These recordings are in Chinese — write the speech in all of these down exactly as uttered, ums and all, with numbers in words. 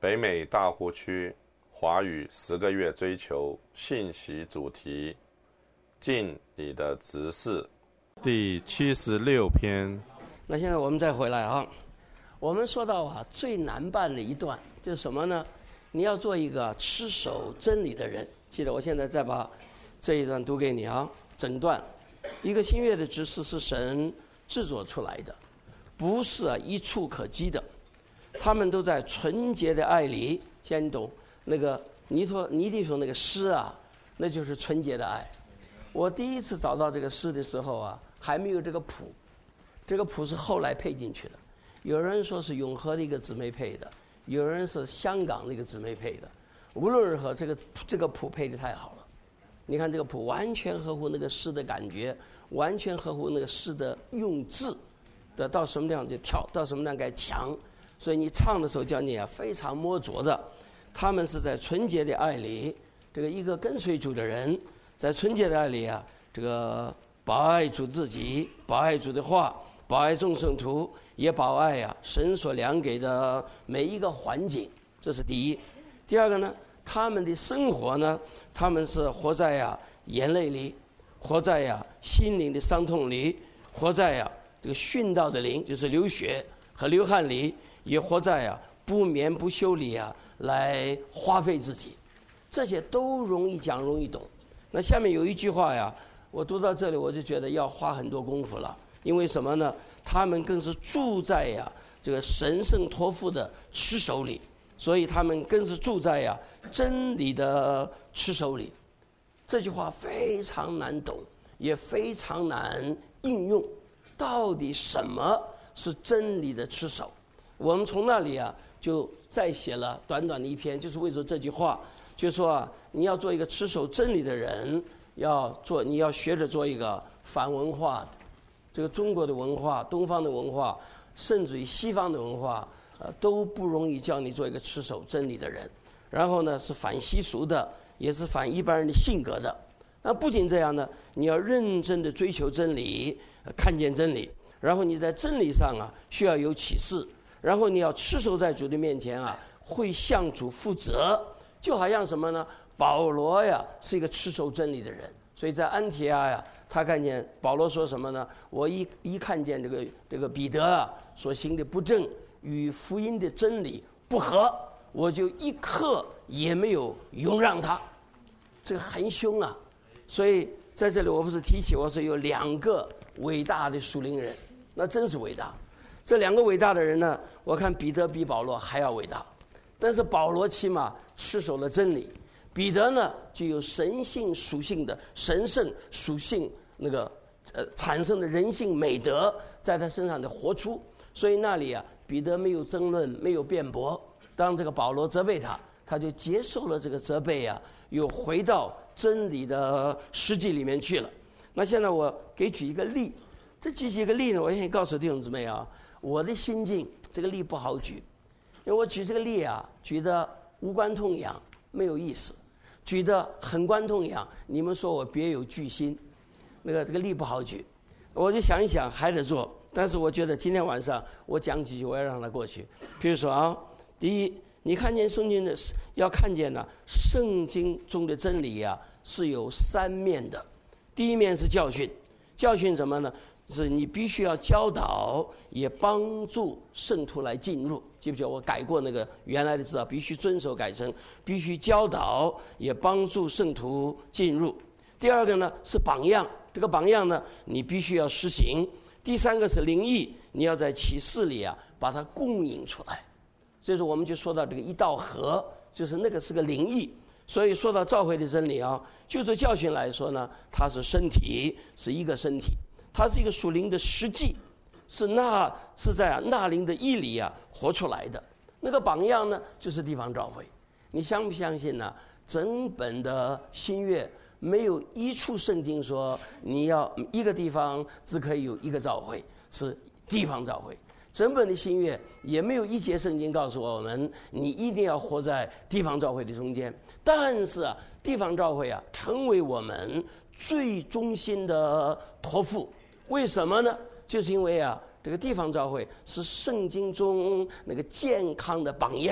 北美大湖区华语十个月追求信息主题，尽你的职事，第七十六篇。 那现在我们再回来啊，我们说到啊，最难办的一段就是什么呢？你要做一个持守真理的人。记得我现在再把这一段读给你啊，整段。一个新约的职事是神制作出来的，不是啊一触可及的。他们都在纯洁的爱里，现在你懂那个尼托尼弟兄那个诗啊，那就是纯洁的爱。我第一次找到这个诗的时候啊，还没有这个谱，这个谱是后来配进去的。有人说是永和的一个姊妹配的，有人是香港的一个姊妹配的。无论如何，这个这个谱配的太好了。你看这个谱完全合乎那个诗的感觉，完全合乎那个诗的用字的，到什么地方就跳，到什么地方该强。所以你唱的时候叫你啊非常摸着的。他们是在纯洁的爱里，这个一个跟随主的人，在纯洁的爱里啊，这个保爱主自己，保爱主的话，保爱众圣徒，也保爱啊神所量给的每一个环境。这是第一。第二个呢，他们的生活呢，他们是活在呀、啊、眼泪里，活在呀、啊、心灵的伤痛里，活在呀、啊、这个殉道的灵，就是流血和流汗里，也活在呀、啊、不眠不休里啊，来花费自己。这些都容易讲，容易懂。那下面有一句话呀，我读到这里我就觉得要花很多功夫了。因为什么呢？他们更是住在呀、啊、这个神圣托付的持守里。所以他们更是住在呀、啊、真理的持守里。这句话非常难懂，也非常难应用。到底什么是真理的持守？我们从那里啊就再写了短短的一篇，就是为了这句话，就说啊，你要做一个持守真理的人，要做你要学着做一个反文化的，这个中国的文化、东方的文化，甚至于西方的文化。呃，都不容易叫你做一个持守真理的人。然后呢，是反习俗的，也是反一般人的性格的。那不仅这样呢，你要认真的追求真理，呃、看见真理。然后你在真理上啊，需要有启示。然后你要持守在主的面前啊，会向主负责。就好像什么呢？保罗呀，是一个持守真理的人。所以在安提阿呀，他看见保罗说什么呢？我一一看见这个这个彼得啊所行的不正，与福音的真理不合，我就一刻也没有容让他。这个很凶啊！所以在这里我不是提起我说有两个伟大的属灵人，那真是伟大。这两个伟大的人呢，我看彼得比保罗还要伟大。但是保罗起码持守了真理，彼得呢就有神性属性的神圣属性那个呃产生的人性美德在他身上的活出。所以那里啊，彼得没有争论，没有辩驳。当这个保罗责备他，他就接受了这个责备啊，又回到真理的实际里面去了。那现在我给举一个例，这举几个例呢，我先告诉弟兄姊妹啊，我的心境这个例不好举，因为我举这个例啊，举得无关痛痒，没有意思；举得很关痛痒，你们说我别有居心，那个这个例不好举。我就想一想，还得做。但是我觉得今天晚上我讲几句，我要让它过去。比如说啊，第一，你看见圣经的，要看见呢，圣经中的真理啊是有三面的。第一面是教训，教训什么呢？是你必须要教导，也帮助圣徒来进入。记不记得我改过那个原来的字啊？必须遵守改成必须教导，也帮助圣徒进入。第二个呢是榜样，这个榜样呢你必须要实行。第三个是灵意，你要在启示里啊把它供应出来。所以说我们就说到这个一道河，就是那个是个灵意。所以说到教会的真理啊，就这教训来说呢，它是身体，是一个身体，它是一个属灵的实际，是那是在啊那灵的义里啊活出来的。那个榜样呢，就是地方教会。你相不相信呢？整本的新约没有一处圣经说你要一个地方只可以有一个教会，是地方教会。整本的新约也没有一节圣经告诉我们你一定要活在地方教会的中间。但是啊，地方教会啊成为我们最中心的托付。为什么呢？就是因为啊这个地方教会是圣经中那个健康的榜样，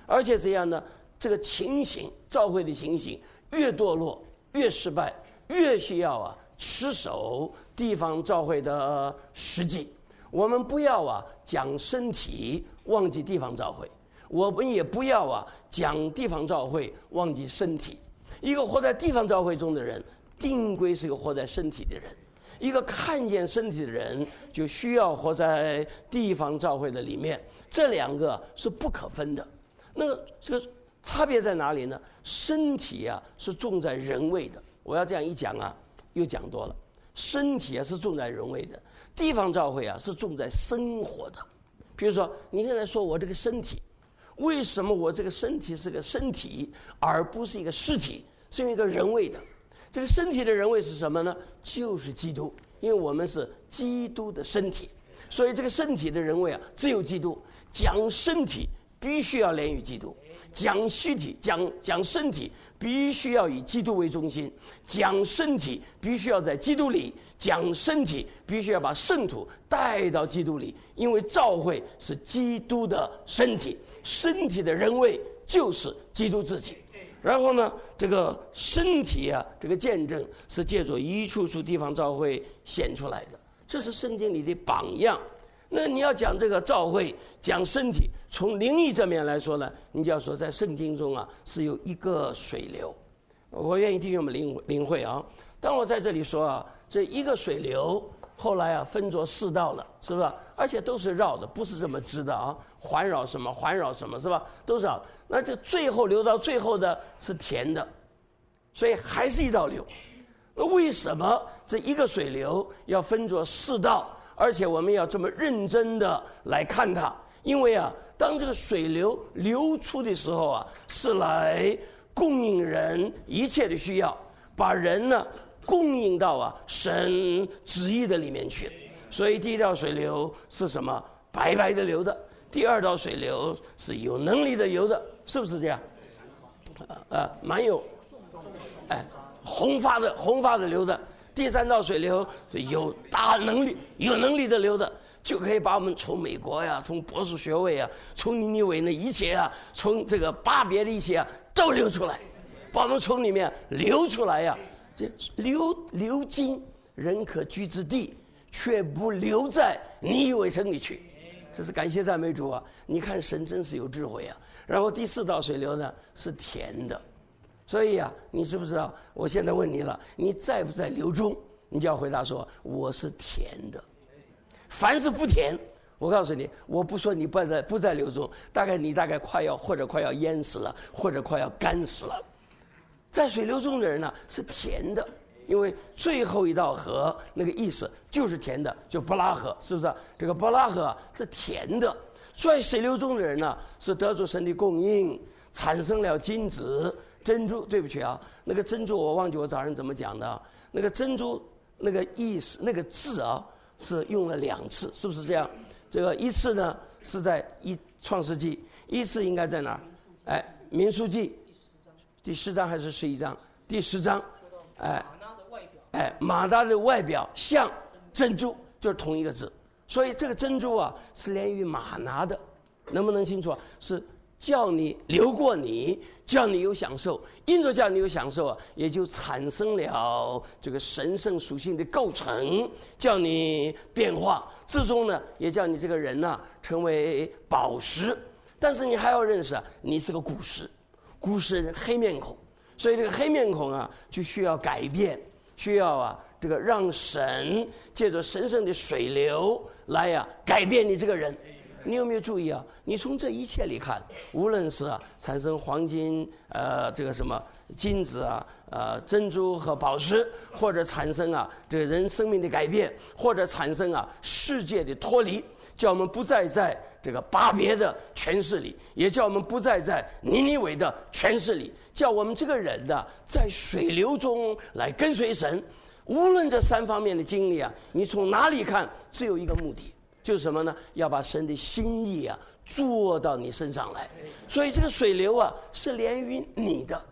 而且这样呢，这个情形，教会的情形越堕落，越失败，越需要啊持守地方教会的实际。我们不要啊讲身体，忘记地方教会；我们也不要啊讲地方教会，忘记身体。一个活在地方教会中的人，定规是一个活在身体的人；一个看见身体的人，就需要活在地方教会的里面。这两个是不可分的。那个这个差别在哪里呢？身体啊是重在人位的。我要这样一讲啊，又讲多了。身体啊是重在人位的，地方教会啊是重在生活的。比如说，你现在说我这个身体，为什么我这个身体是个身体，而不是一个尸体？是因为一个人位的。这个身体的人位是什么呢？就是基督，因为我们是基督的身体，所以这个身体的人位啊，只有基督。讲身体必须要连于基督，讲虚体讲讲身体必须要以基督为中心，讲身体必须要在基督里，讲身体必须要把圣徒带到基督里，因为教会是基督的身体，身体的人位就是基督自己。然后呢，这个身体啊，这个见证是借着一处处地方教会显出来的，这是圣经里的榜样。那你要讲这个教会，讲身体，从灵异这面来说呢，你就要说在圣经中啊是有一个水流。我愿意弟兄们领领会啊。当我在这里说啊，这一个水流后来啊分作四道了，是吧？而且都是绕的，不是这么直的啊，环绕什么环绕什么，是吧？都是绕。那这最后流到最后的是甜的，所以还是一道流。那为什么这一个水流要分作四道？而且我们要这么认真的来看它，因为啊，当这个水流流出的时候啊，是来供应人一切的需要，把人呢供应到啊神旨意的里面去。所以第一道水流是什么？白白的流的。第二道水流是有能力的流的，是不是这样？呃，蛮有，哎，红发的红发的流的。第三道水流是有大能力、有能力的流的，就可以把我们从美国呀、从博士学位啊、从尼尼微的一切啊、从这个巴别的一切啊都流出来，把我们从里面流出来呀。这流流经人可居之地，却不留在尼尼微城里去。这是感谢赞美主啊！你看神真是有智慧啊。然后第四道水流呢是甜的。所以啊，你知不知道？我现在问你了，你在不在流中？你就要回答说我是甜的。凡是不甜，我告诉你，我不说你不在不在流中，大概你大概快要或者快要淹死了，或者快要干死了。在水流中的人呢是甜的，因为最后一道河那个意思就是甜的，就伯拉河，是不是？这个伯拉河是甜的。在水流中的人呢是得着神的供应，产生了金子。珍珠，对不起啊，那个珍珠我忘记我早上怎么讲的。那个珍珠那个意思那个字啊是用了两次，是不是这样？这个一次呢是在一创世纪，一次应该在哪儿？哎，民数记第十章还是十一章？第十章。哎，哎，马达的外表像珍珠，就是同一个字。所以这个珍珠啊是连于马拿的，能不能清楚？是。叫你流过你，叫你有享受，因着叫你有享受啊，也就产生了这个神圣属性的构成，叫你变化，最终呢，也叫你这个人呢、啊、成为宝石。但是你还要认识啊，你是个古石，古石黑面孔，所以这个黑面孔啊，就需要改变，需要啊这个让神借着神圣的水流来呀、啊、改变你这个人。你有没有注意啊？你从这一切里看，无论是啊产生黄金、呃这个什么金子啊、呃珍珠和宝石，或者产生啊这个人生命的改变，或者产生啊世界的脱离，叫我们不再在这个巴别的权势里，也叫我们不再在尼尼微的权势里，叫我们这个人呢在水流中来跟随神。无论这三方面的经历啊，你从哪里看，只有一个目的。就是什么呢？要把神的心意啊做到你身上来。所以这个水流啊是连于你的，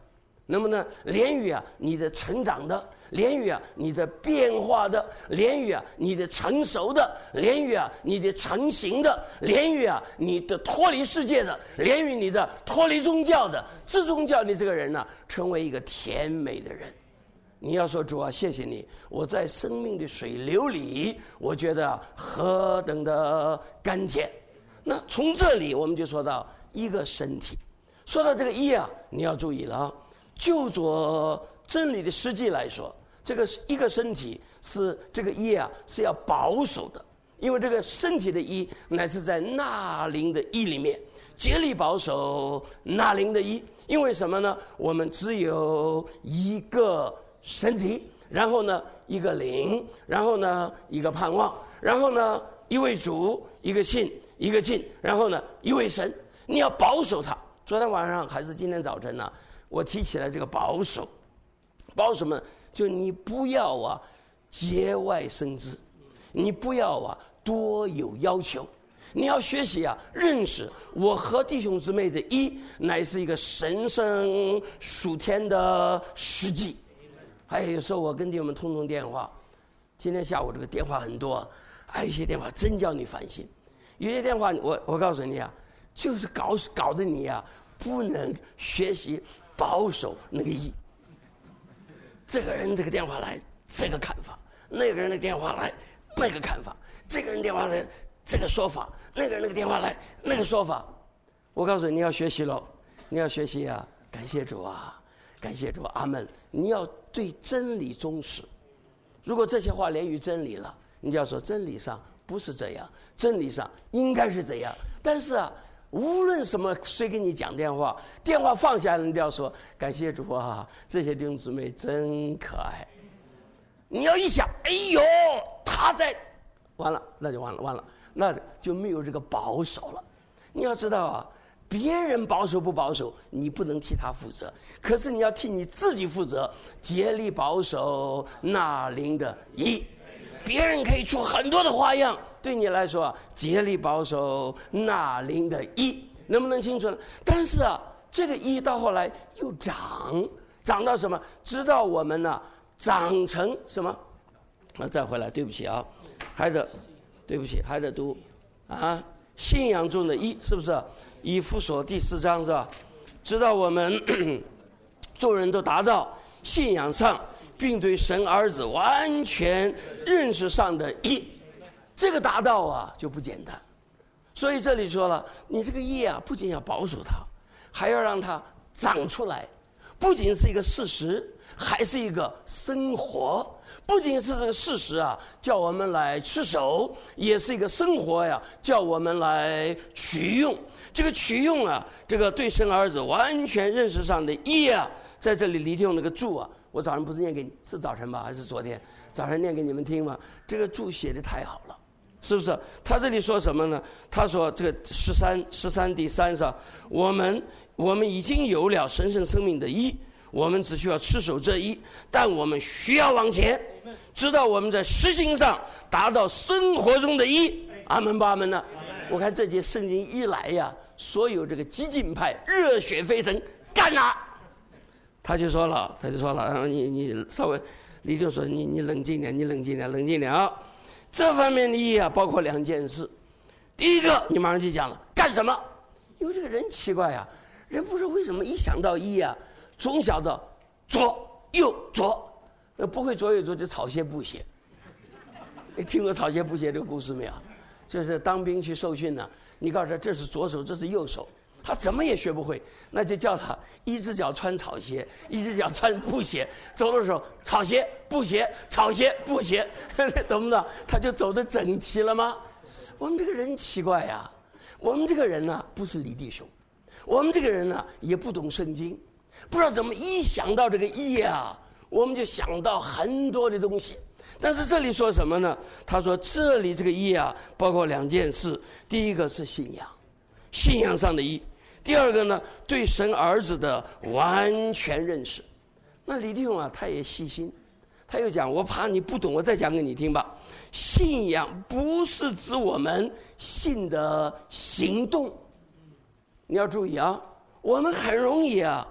能不能连于啊你的成长的，连于啊你的变化的，连于啊你的成熟的，连于啊你的成型的，连于啊你的脱离世界的，连于你的脱离宗教的，自宗教你这个人呢、啊、成为一个甜美的人。你要说主啊，谢谢你，我在生命的水流里，我觉得何等的甘甜。那从这里我们就说到一个身体，说到这个一啊，你要注意了啊。就着真理的实际来说，这个一个身体是这个一啊是要保守的，因为这个身体的一乃是在纳灵的一里面，竭力保守纳灵的一。因为什么呢？我们只有一个身体，然后呢一个灵，然后呢一个盼望，然后呢一位主，一个信，一个敬，然后呢一位神。你要保守它。昨天晚上还是今天早晨呢、啊，我提起来这个保守，保守什么？就你不要啊节外生枝，你不要啊多有要求，你要学习啊认识我和弟兄姊妹的一乃是一个神圣属天的实际。还有有时候我跟弟兄们通通电话，今天下午这个电话很多，还有一些电话真叫你烦心，有些电话我我告诉你啊，就是搞搞得你啊不能学习保守那个一。这个人这个电话来这个看法，那个人的电话来那个看法，这个人电话来这个说法，那个人那个电话来那个说法。我告诉你，你要学习喽，你要学习啊！感谢主啊，感谢主，阿们！你要对真理忠实。如果这些话连于真理了，你就要说真理上不是这样，真理上应该是这样。但是啊，无论什么谁给你讲电话，电话放下来，你都要说感谢主啊，这些弟兄姊妹真可爱。你要一想，哎呦，他在，完了，那就完了，完了，那就没有这个保守了。你要知道啊，别人保守不保守，你不能替他负责，可是你要替你自己负责，竭力保守那灵的一。别人可以出很多的花样，对你来说啊，竭力保守那灵的一，能不能清楚呢？但是啊，这个一到后来又长，长到什么？直到我们呢、啊，长成什么？啊，再回来，对不起啊，还得，对不起，还得读啊，信仰中的一，是不是？以弗所第四章是吧？直到我们众人都达到信仰上，并对神儿子完全认识上的一，这个达到啊就不简单。所以这里说了，你这个一啊，不仅要保守它，还要让它长出来，不仅是一个事实，还是一个生活。不仅是这个事实啊，叫我们来持守，也是一个生活呀，叫我们来取用。这个取用啊，这个对神儿子完全认识上的一啊，在这里李弟兄那个注啊，我早上不是念给你，是早晨吧，还是昨天早上念给你们听吗？这个注写的太好了，是不是？他这里说什么呢？他说这个十三十三第三上，我们我们已经有了神圣生命的一，我们只需要持守这一，但我们需要往前，直到我们在实行上达到生活中的一。阿门吧，阿门呢？我看这节圣经一来呀，所有这个激进派热血沸腾，干啊！他就说了，他就说了，然后你你稍微，李就说你你冷静点，你冷静点，冷静点啊！这方面的意义啊，包括两件事。第一个，你马上就讲了，干什么？因为这个人奇怪呀、啊，人不知道为什么一想到一啊，从小的左右左，那不会左右左就草鞋布鞋。你听过草鞋布鞋这个故事没有？就是当兵去受训呢，你告诉他这是左手，这是右手，他怎么也学不会，那就叫他一只脚穿草鞋，一只脚穿布鞋，走的时候草鞋布鞋，草鞋布鞋，懂不懂？他就走得整齐了吗？我们这个人奇怪呀、啊，我们这个人呢、啊、不是李弟兄，我们这个人呢、啊、也不懂圣经，不知道怎么一想到这个义啊，我们就想到很多的东西。但是这里说什么呢？他说这里这个义啊，包括两件事。第一个是信仰，信仰上的义；第二个呢，对神儿子的完全认识。那李弟兄啊，他也细心，他又讲，我怕你不懂，我再讲给你听吧。信仰不是指我们信的行动，你要注意啊，我们很容易啊，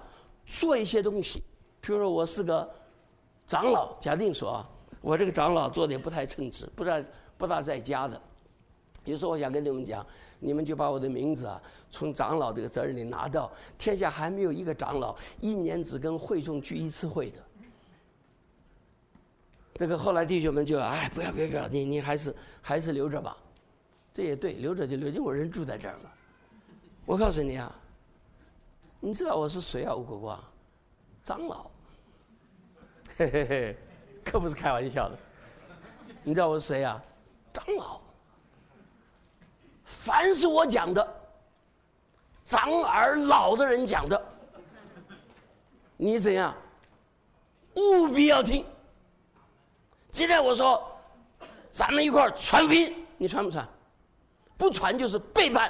做一些东西。比如说我是个长老，假定说啊，我这个长老做的也不太称职，不大不大在家的。有时候我想跟你们讲，你们就把我的名字啊从长老这个责任里拿到。天下还没有一个长老一年只跟会众聚一次会的。这个后来弟兄们就哎，不要不要不要，你你还是还是留着吧。这也对，留着就留着，因为我人住在这儿嘛。我告诉你啊，你知道我是谁啊？吴国光，长老，嘿嘿嘿，可不是开玩笑的。你知道我是谁啊？长老。凡是我讲的，长而老的人讲的，你怎样？务必要听。今天我说，咱们一块儿传福音，你传不传？不传就是背叛。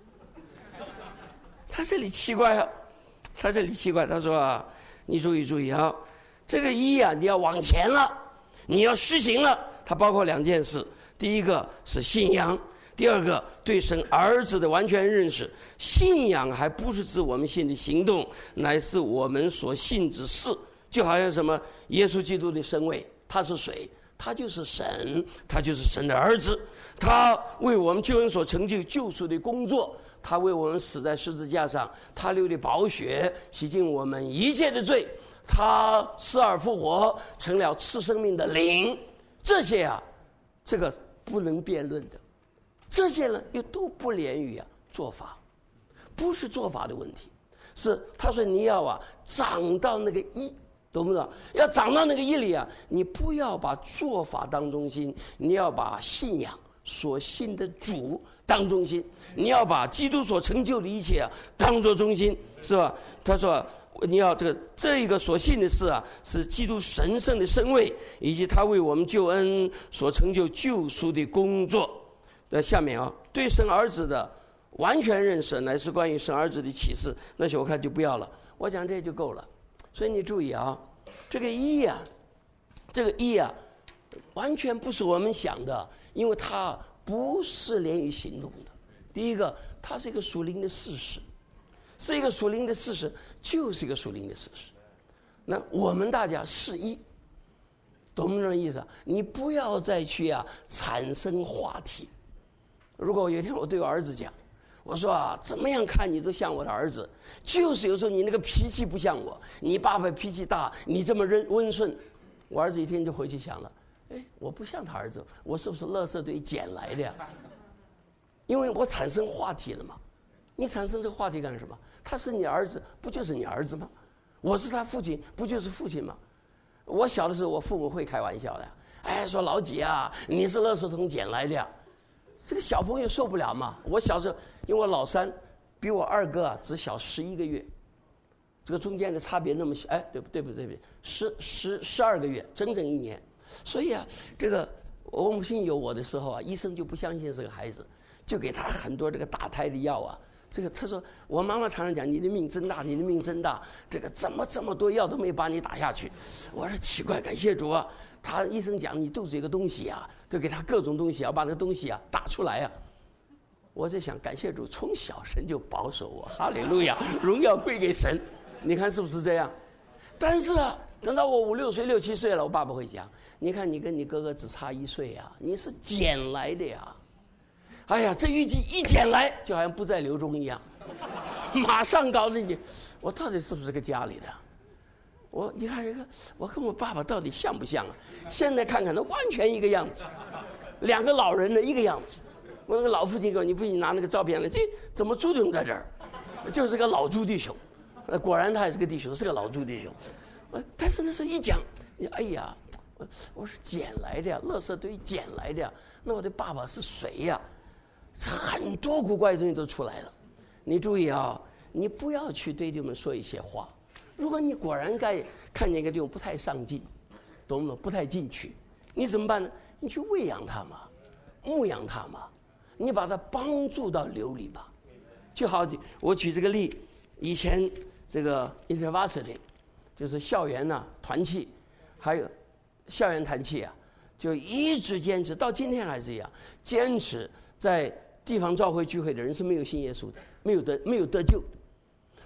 他这里奇怪啊，他这里奇怪，他说啊，你注意注意啊，这个一啊，你要往前了，你要实行了，它包括两件事，第一个是信仰。第二个，对神儿子的完全认识。信仰还不是指我们信的行动，乃是我们所信之事。就好像什么，耶稣基督的身位，他是谁？他就是神，他就是神的儿子。他为我们救恩所成就救赎的工作，他为我们死在十字架上，他流的宝血洗净我们一切的罪，他死而复活，成了赐生命的灵。这些啊，这个不能辩论的。这些呢，又都不连于啊做法，不是做法的问题，是他说你要啊长到那个一，懂不懂？要长到那个一里啊，你不要把做法当中心，你要把信仰所信的主当中心，你要把基督所成就的一切啊当作中心，是吧？他说你要这个这一个所信的事啊，是基督神圣的身位，以及他为我们救恩所成就救赎的工作。在下面啊，对神儿子的完全认识，乃是关于神儿子的启示。那些我看就不要了，我讲这就够了。所以你注意啊，这个一啊，这个一啊，完全不是我们想的，因为它不是连于行动的。第一个，它是一个属灵的事实，是一个属灵的事实，就是一个属灵的事实。那我们大家是一，懂不懂这意思啊？你不要再去啊产生话题。如果有一天我对我儿子讲，我说啊，怎么样看你都像我的儿子，就是有时候你那个脾气不像我，你爸爸脾气大，你这么温温顺，我儿子一天就回去想了，哎，我不像他儿子，我是不是垃圾堆捡来的呀？因为我产生话题了嘛。你产生这个话题干什么？他是你儿子，不就是你儿子吗？我是他父亲，不就是父亲吗？我小的时候，我父母会开玩笑的，哎，说老几啊，你是垃圾桶捡来的呀。这个小朋友受不了嘛。我小时候，因为我老三比我二哥啊只小十一个月，这个中间的差别那么小，哎，对不对不对不对，十十十二个月，整整一年。所以啊，这个我母亲有我的时候啊，医生就不相信是个孩子，就给他很多这个打胎的药啊。这个他说，我妈妈常常讲，你的命真大，你的命真大，这个怎么这么多药都没把你打下去？我说奇怪，感谢主啊。他医生讲你肚子有个东西啊，就给他各种东西，要把那个东西啊打出来啊。我在想，感谢主，从小神就保守我，哈利路亚，荣耀归给神。你看是不是这样？但是啊，等到我五六岁、六七岁了，我爸爸会讲，你看你跟你哥哥只差一岁啊，你是捡来的呀。哎呀，这淤积一捡来，就好像不在流中一样，马上告诉你，我到底是不是个家里的？我你看这个，我跟我爸爸到底像不像啊？现在看看，那完全一个样子，两个老人的一个样子。我那个老父亲说：“你不信拿那个照片来，这怎么朱弟兄在这儿？就是个老朱弟兄。”果然他也是个弟兄，是个老朱弟兄。但是那时候一讲，哎呀，我是捡来的呀，垃圾堆捡来的呀。那我的爸爸是谁呀？很多古怪的东西都出来了。你注意啊，你不要去对弟兄们说一些话。如果你果然该看见一个地方不太上进，懂不懂？不太进取，你怎么办呢？你去喂养他嘛，牧养他嘛，你把他帮助到流里吧。就好，我举这个例，以前这个 InterVarsity 就是校园呐、啊、团契，还有校园团契啊，就一直坚持到今天还是一样，坚持在地方教会聚会的人是没有信耶稣的，没有得没有得救。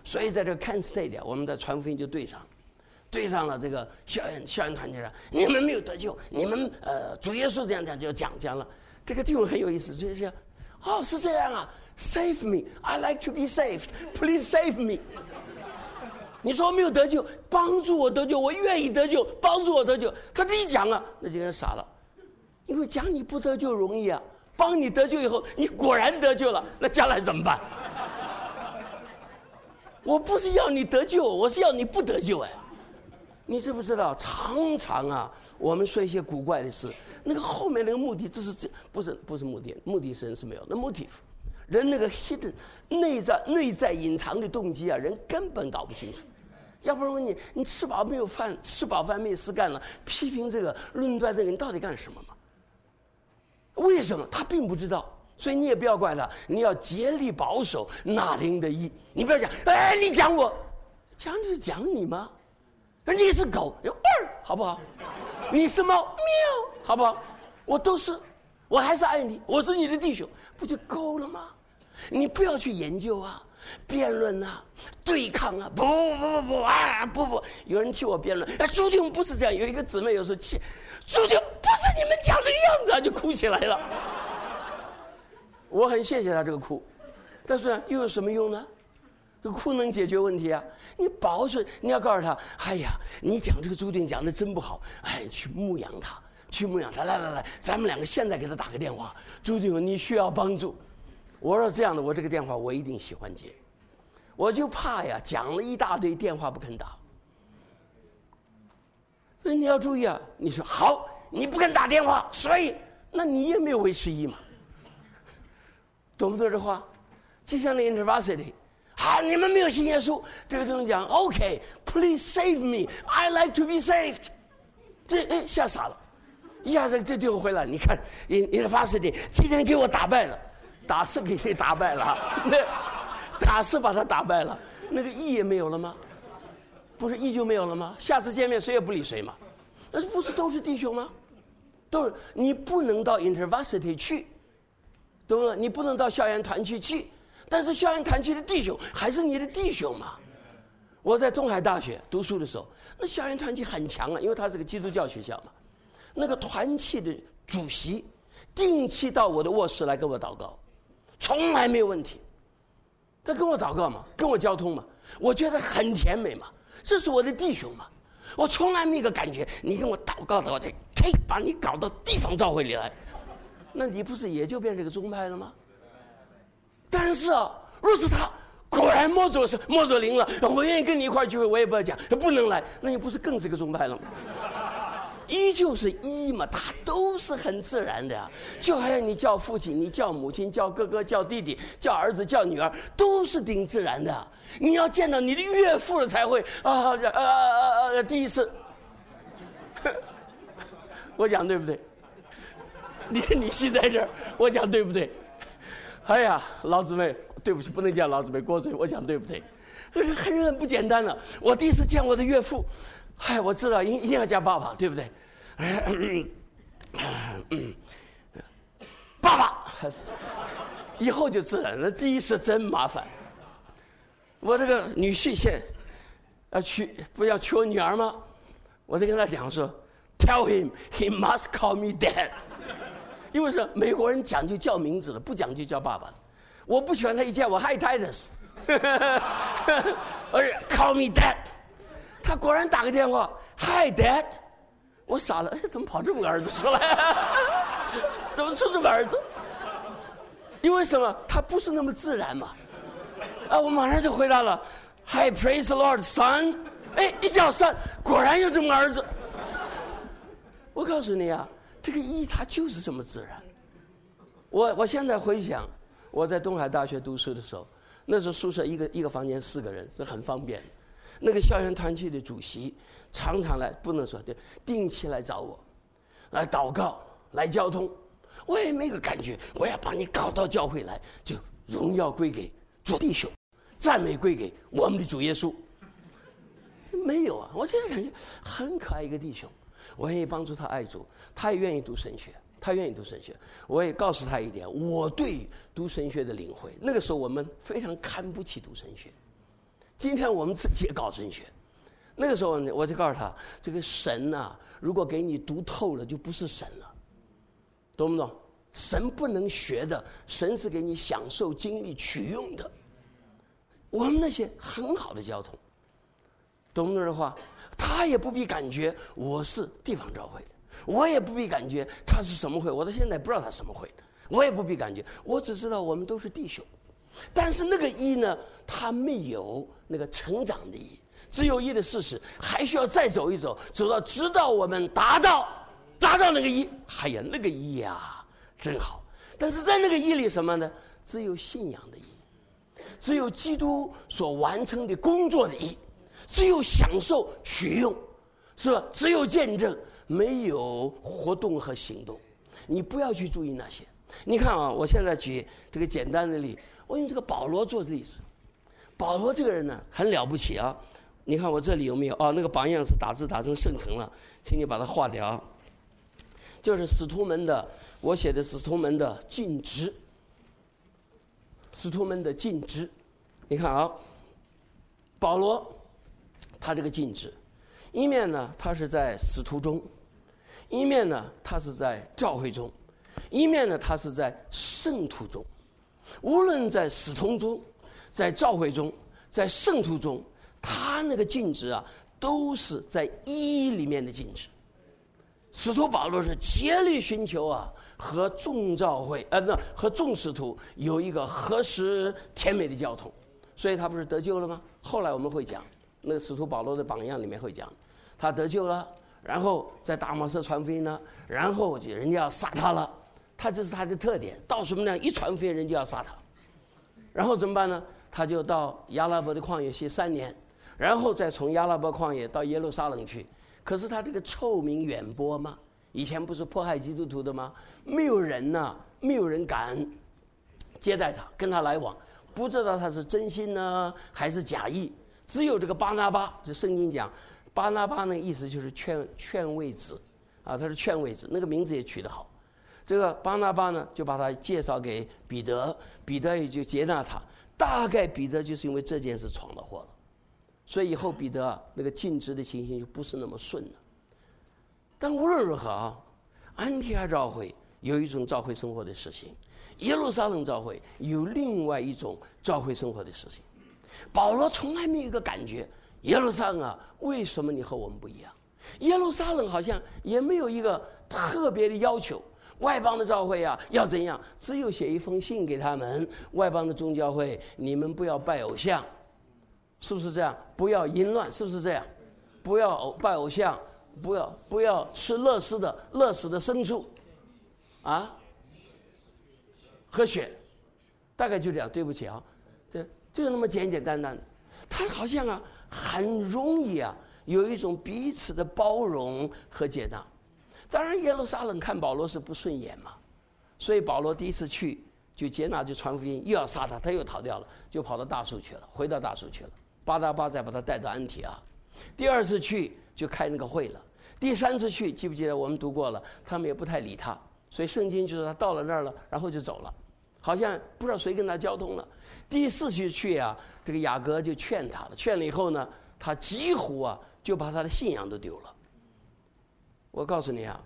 所以在这个 Kent State 我们在传福音就对上，对上了这个校园校园团体上，你们没有得救，你们呃主耶稣这样讲就讲讲了。这个地方很有意思，就是哦是这样啊 ，Save me, I like to be saved, please save me。你说我没有得救，帮助我得救，我愿意得救，帮助我得救。他这一讲啊，那这个人傻了，因为讲你不得救容易啊，帮你得救以后，你果然得救了，那将来怎么办？我不是要你得救，我是要你不得救哎。你知不知道？常常啊，我们说一些古怪的事，那个后面那个目的，这是这不是不是目的，目的是人是没有，那 motive， 人那个 hidden 内在内在隐藏的动机啊，人根本搞不清楚。要不然问你，你吃饱没有饭，吃饱饭没事干了，批评这个论断这个，你到底干什么嘛？为什么他并不知道？所以你也不要怪他，你要竭力保守那灵的意。你不要讲，哎，你讲我，讲就是讲你吗？你是狗，有味儿，好不好？你是猫，喵，好不好？我都是，我还是爱你，我是你的弟兄，不就够了吗？你不要去研究啊。辩论啊，对抗啊，不不不不啊，不不，有人替我辩论，哎，注定不是这样。有一个姊妹有时候气，注定不是你们讲这个样子啊，就哭起来了。我很谢谢他这个哭，但是又有什么用呢？这个哭能解决问题啊？你保守，你要告诉他，哎呀，你讲这个注定讲的真不好，哎，去牧养他，去牧养他，来来来，咱们两个现在给他打个电话，注定你需要帮助。我说这样的，我这个电话我一定喜欢接，我就怕呀，讲了一大堆电话不肯打。所以你要注意啊，你说好，你不肯打电话，所以那你也没有维持一嘛，懂不懂这话？就像那 University， 啊，你们没有信耶稣，这个东西讲 OK，please save me，I like to be saved， 这哎吓傻了，一下子这就回来，你看 University 今天给我打败了。打是给你打败了，那打是把他打败了，那个义也没有了吗？不是义就没有了吗？下次见面谁也不理谁嘛，那不是都是弟兄吗？都是你不能到 University 去，懂了？你不能到校园团去去，但是校园团去的弟兄还是你的弟兄嘛。我在东海大学读书的时候，那校园团体很强啊，因为它是个基督教学校嘛。那个团契的主席定期到我的卧室来跟我祷告。从来没有问题，他跟我祷告嘛，跟我交通嘛，我觉得很甜美嘛，这是我的弟兄嘛，我从来没有个感觉，你跟我祷告的，我这嘿把你搞到地方教会里来，那你不是也就变这个宗派了吗？但是啊，若是他果然摸着是摸着灵了，我愿意跟你一块聚会，我也不要讲，不能来，那你不是更是个宗派了吗？依旧是一嘛，它都是很自然的呀、啊。就好像你叫父亲，你叫母亲，叫哥哥，叫弟弟，叫儿子，叫女儿，都是挺自然的、啊。你要见到你的岳父了才会啊呃呃呃第一次，我讲对不对？你你系在这儿，我讲对不对？哎呀，老姊妹，对不起，不能叫老姊妹过嘴，我讲对不对？很很不简单了。我第一次见我的岳父。哎，我知道，一定要叫爸爸，对不对？嗯嗯、爸爸，以后就自然了。第一次真麻烦。我这个女婿现要娶，不要娶我女儿吗？我就跟他讲说 ，Tell him he must call me dad， 因为是美国人讲究叫名字的，不讲究叫爸爸的。我不喜欢他一见我 Hi Titus， 而且 call me dad。他果然打个电话 ，Hi Dad， 我傻了，哎，怎么跑这么个儿子出来？怎么出这么儿子？因为什么？他不是那么自然嘛。啊，我马上就回答了 ，Hi Praise the Lord Son， 哎，一叫 Son， 果然有这么个儿子。我告诉你啊，这个一他就是这么自然。我我现在回想，我在东海大学读书的时候，那时候宿舍一个一个房间四个人，是很方便的。那个校园团契的主席常常来，不能说对，定期来找我，来祷告，来交通。我也没个感觉，我要把你搞到教会来，就荣耀归给主弟兄，赞美归给我们的主耶稣。没有啊，我现在感觉很可爱一个弟兄，我愿意帮助他爱主，他也愿意读神学，他愿意读神学。我也告诉他一点，我对读神学的领会。那个时候我们非常看不起读神学。 今天我们自己也搞神学。那个时候我就告诉他，这个神啊，如果给你读透了，就不是神了，懂不懂？神不能学的，神是给你享受、经历、取用的。我们那些很好的交通，懂不懂这话？他也不必感觉我是地方教会的，我也不必感觉他是什么会，我到现在不知道他什么会，我也不必感觉，我只知道我们都是弟兄。但是那个义呢，他没有那个成长的义。只有义的事实，还需要再走一走，走到直到我们达到达到那个义。哎呀，那个义呀，真好。但是在那个义里什么呢？只有信仰的义，只有基督所完成的工作的义，只有享受取用，是吧？只有见证，没有活动和行动。你不要去注意那些。你看啊，我现在举这个简单的例，我用这个保罗做例子。保罗这个人呢，很了不起啊。你看我这里有没有？哦，那个榜样是打字打成圣城了，请你把它划掉。就是使徒们的，我写的使徒们的尽职，使徒们的尽职。你看啊，保罗他这个尽职，一面呢他是在使徒中，一面呢他是在教会中，一面呢他是在圣徒中。无论在使徒中，在教会中，在圣徒中，他那个尽职啊，都是在义里面的尽职。使徒保罗是竭力寻求啊，和众教会呃，那和众使徒有一个合时甜美的交通，所以他不是得救了吗？后来我们会讲，那个使徒保罗的榜样里面会讲，他得救了，然后在大马色传福音呢，然后就人家要杀他了，他这是他的特点，到什么呢？一传福音人就要杀他，然后怎么办呢？他就到亚拉伯的旷野歇三年。然后再从亚拉伯旷野到耶路撒冷去，可是他这个臭名远播嘛，以前不是迫害基督徒的吗？没有人呐、啊，没有人敢接待他，跟他来往，不知道他是真心呢还是假意。只有这个巴拿巴，就圣经讲，巴拿巴呢意思就是劝劝慰子，啊，他是劝慰子，那个名字也取得好。这个巴拿巴呢就把他介绍给彼得，彼得也就接纳他。大概彼得就是因为这件事闯了祸了。所以以后彼得啊，那个尽职的情形就不是那么顺了。但无论如何啊，安提阿教会有一种教会生活的实行，耶路撒冷教会有另外一种教会生活的实行。保罗从来没有一个感觉，耶路撒冷啊，为什么你和我们不一样？耶路撒冷好像也没有一个特别的要求，外邦的教会啊要怎样？只有写一封信给他们，外邦的宗教会，你们不要拜偶像。是不是这样？不要淫乱，是不是这样？不要拜偶像，不要不要吃勒死的勒死的牲畜，啊，和血，大概就这样。对不起啊，这就那么简简单单。他好像啊很容易啊有一种彼此的包容和接纳。当然耶路撒冷看保罗是不顺眼嘛，所以保罗第一次去就接纳就传福音，又要杀他，他又逃掉了，就跑到大树去了，回到大树去了。巴拿巴再把他带到安提阿，第二次去就开那个会了，第三次去记不记得我们读过了？他们也不太理他，所以圣经就是他到了那儿了，然后就走了，好像不知道谁跟他交通了。第四次去啊，这个雅各就劝他了，劝了以后呢，他几乎啊就把他的信仰都丢了。我告诉你啊，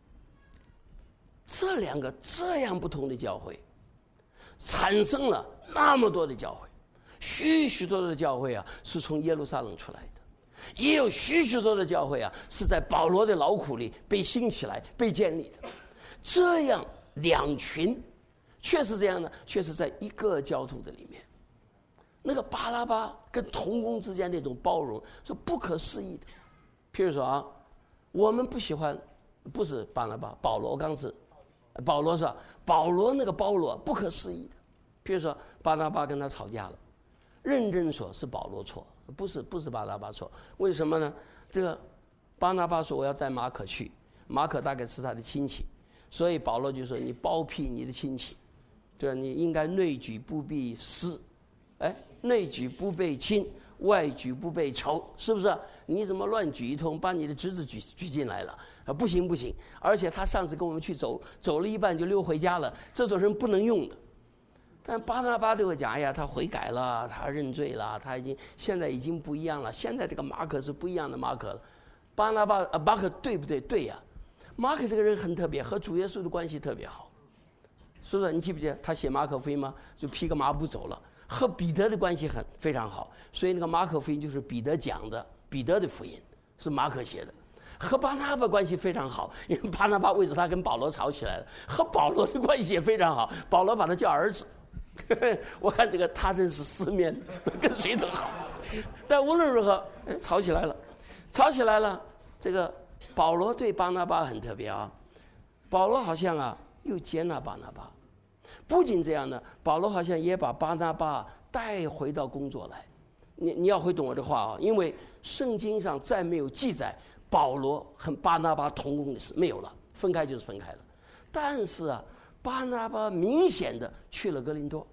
这两个这样不同的教会，产生了那么多的教会。许许多多的教会啊，是从耶路撒冷出来的，也有许许多的教会啊，是在保罗的劳苦里被兴起来、被建立的。这样两群，确实这样的，确实在一个交通的里面，那个巴拉巴跟同工之间那种包容是不可思议的。譬如说啊，我们不喜欢，不是巴拉巴，保罗刚是，保罗是吧？保罗那个包罗不可思议的。譬如说巴拿巴跟他吵架了。认真说是保罗错，不是不是巴拿巴错。为什么呢？这个巴拿巴说我要带马可去，马可大概是他的亲戚，所以保罗就说你包庇你的亲戚，对吧？你应该内举不避私，哎，内举不被亲，外举不被仇，是不是？你怎么乱举一通，把你的侄子举举进来了？啊，不行不行！而且他上次跟我们去走，走了一半就溜回家了，这种人不能用的。 但巴拿巴都会讲，哎呀，他悔改了，他认罪了，他已经现在已经不一样了。现在这个马可是不一样的马可了。巴拿巴呃，马可对不对？对呀、啊，马可这个人很特别，和主耶稣的关系特别好，是不是？你记不记得他写马可福音吗？就披个麻布走了。和彼得的关系很非常好，所以那个马可福音就是彼得讲的，彼得的福音是马可写的。和巴拿巴关系非常好，因为巴拿巴为着他跟保罗吵起来了。和保罗的关系也非常好，保罗把他叫儿子。我看这个他真是四面，跟谁都好。但无论如何，吵起来了，吵起来了。这个保罗对巴拿巴很特别啊，保罗好像啊又接纳巴拿巴。不仅这样呢，保罗好像也把巴拿巴带回到工作来。你你要会懂我这话啊，因为圣经上再没有记载保罗和巴拿巴同工的事，没有了，分开就是分开了。但是啊，巴拿巴明显的去了哥林多。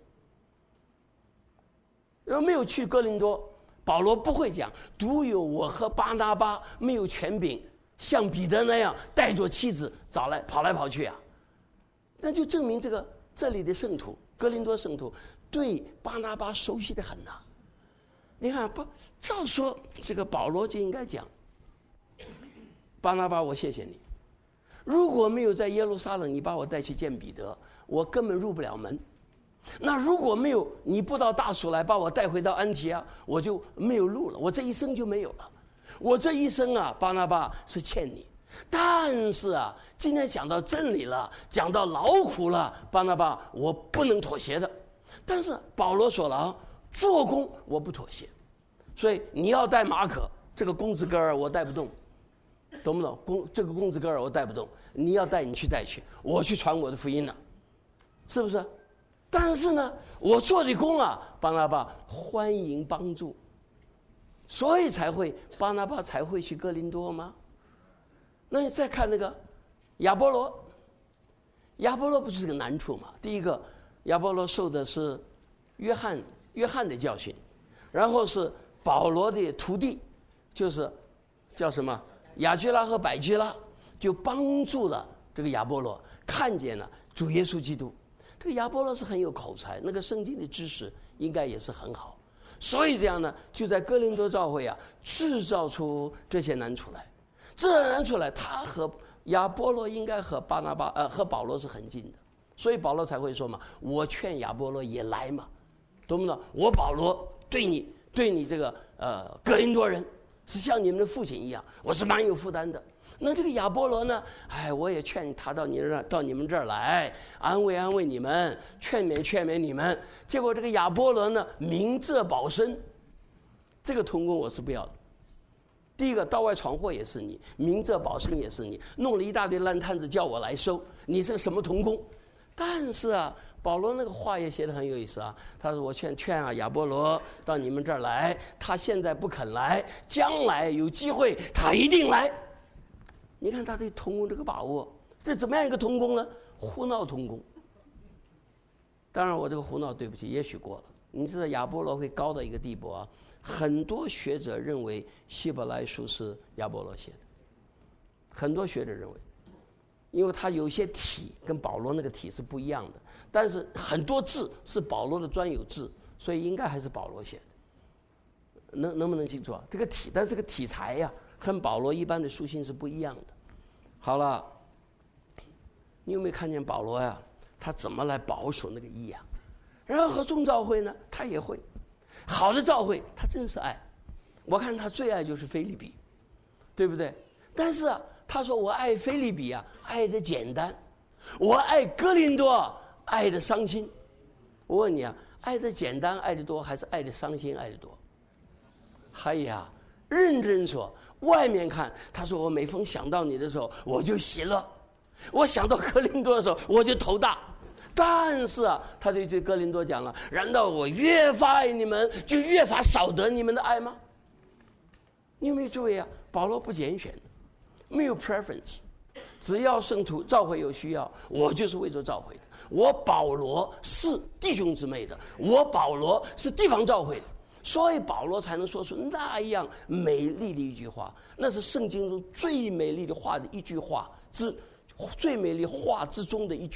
然后没有去哥林多，保罗不会讲独有我和巴拿巴没有权柄，像彼得那样带着妻子找来跑来跑去啊。那就证明这个这里的圣徒，哥林多圣徒对巴拿巴熟悉的很呐、啊。你看，不照说这个保罗就应该讲，巴拿巴，我谢谢你。如果没有在耶路撒冷，你把我带去见彼得，我根本入不了门。那如果没有你布道大属来把我带回到安提阿，我就没有路了，我这一生就没有了。我这一生啊，巴拿巴是欠你。但是啊，今天讲到真理了，讲到劳苦了，巴拿巴我不能妥协的。但是保罗说了啊，做工我不妥协，所以你要带马可，这个公子哥儿我带不动，懂不懂？公这个公子哥儿我带不动，你要带你去带去，我去传我的福音了，是不是？但是呢，我做的工啊，巴拿巴欢迎帮助，所以才会巴拿巴才会去哥林多吗？那你再看那个亚波罗，亚波罗不是个难处嘛？第一个，亚波罗受的是约翰约翰的教训，然后是保罗的徒弟，就是叫什么雅居拉和百居拉，就帮助了这个亚波罗看见了主耶稣基督。这个亚波罗是很有口才，那个圣经的知识应该也是很好，所以这样呢，就在哥林多教会啊，制造出这些难处来。这难处来，他和亚波罗应该和巴拿巴呃和保罗是很近的，所以保罗才会说嘛，我劝亚波罗也来嘛，懂不懂？我保罗对你对你这个呃哥林多人是像你们的父亲一样，我是蛮有负担的。那这个亚波罗呢？哎，我也劝他到你这儿，到你们这儿来，安慰安慰你们，劝勉劝勉你们。结果这个亚波罗呢，明哲保身，这个同工我是不要的。第一个，到外闯祸也是你，明哲保身也是你，弄了一大堆烂摊子叫我来收，你是个什么同工？但是啊，保罗那个话也写得很有意思啊。他说：“我劝劝啊，亚波罗到你们这儿来，他现在不肯来，将来有机会他一定来。”你看他对同工这个把握，这怎么样一个同工呢？胡闹同工。当然，我这个胡闹对不起，也许过了。你知道亚波罗会高到一个地步啊，很多学者认为希伯来书是亚波罗写的，很多学者认为，因为他有些体跟保罗那个体是不一样的，但是很多字是保罗的专有字，所以应该还是保罗写的。能能不能清楚啊？这个体，但这个体裁呀、啊。和保罗一般的书信是不一样的。好了，你有没有看见保罗呀？他怎么来保守那个义啊？然后和众教会呢，他也会。好的教会，他真是爱。我看他最爱就是腓立比，对不对？但是啊，他说我爱腓立比啊，爱的简单；我爱哥林多，爱的伤心。我问你啊，爱的简单爱的多，还是爱的伤心爱的多？哎呀！认真说，外面看，他说我每逢想到你的时候，我就喜乐；我想到哥林多的时候，我就头大。但是啊，他就对哥林多讲了：难道我越发爱你们，就越发少得你们的爱吗？你有没有注意啊？保罗不拣选，没有 preference， 只要圣徒教会有需要，我就是为着教会的。我保罗是弟兄姊妹的，我保罗是地方教会的。所以保罗才能说出那样美丽的一句话，那是圣经中最美丽的话的一句话之最美丽话之中的一句，